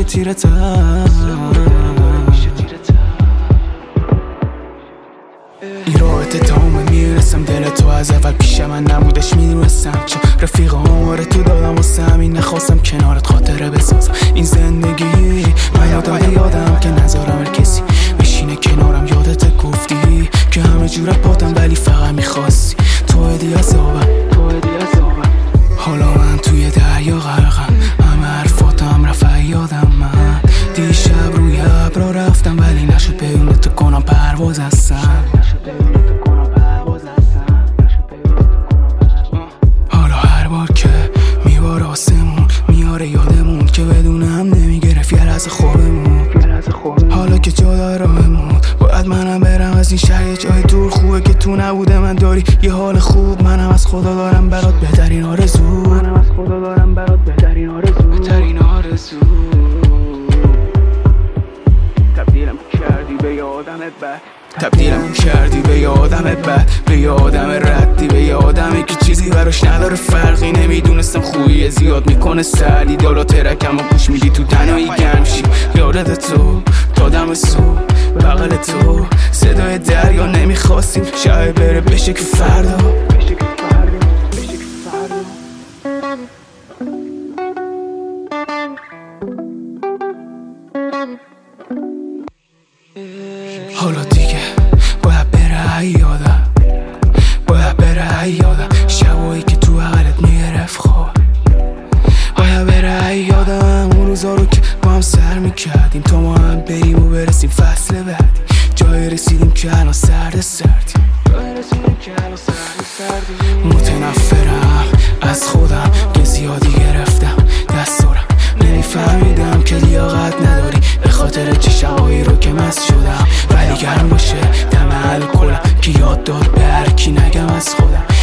تیرتم. این رابطه تمام میرسم، دل تو از اول پیش من نبودش میدونستم، چون رفیق آماره تو دادم واسه همین نخواستم کنارت خاطره بسازم. این زندگی من یادم که نذارم هر کسی بشینه کنارم. یادت گفتی که همه جور پاتم ولی فقط میخواستی تو هدی عذابم. حالا من توی دریا غرقم، همه حرفاتم رفت یادم. من دیشب روی ابرا رفتم ولی نشد بدون تو کنم پرواز هستم. حالا هر بار که میبار آسمون میاره یادمون که بدون هم نمیگرفت یه لحظه خوبمون. حالا که جا داره راهمون باید منم برم از این شهر، یه جای دور خوبه که تو نبوده من داری یه حال خوب. منم از خدا دارم برات بهترین آرزو. تبدیلم کردی به یه آدم بد، به یه آدم ردی، به یه آدمی که چیزی براش نداره فرقی. نمیدونستم خویی زیاد میکنه سردی، دالا ترکم و گوش میدی تو تنهایی گرمشی. یادت تو تا دم صبح بغل تو صدای دریا نمیخواستیم شب بره بشه که فردا. حالا دیگه باید بره یادم شبایی که تو عقلت میگرفت خواب. باید بره یادم اون روزا رو که با هم سر میکردیم تا ما هم بریم و برسیم فصل بعدی. جایی رسیدیم که الان سردیم. متنفرم از خودم که زیادی گرفتم دستورم. نمیفهمیدم که لیاقت نداری به خاطر چه شبایی رو که مست شدم. ولی گرم باشه دم الکلم که یاد داد به هر کی نگم از خودم.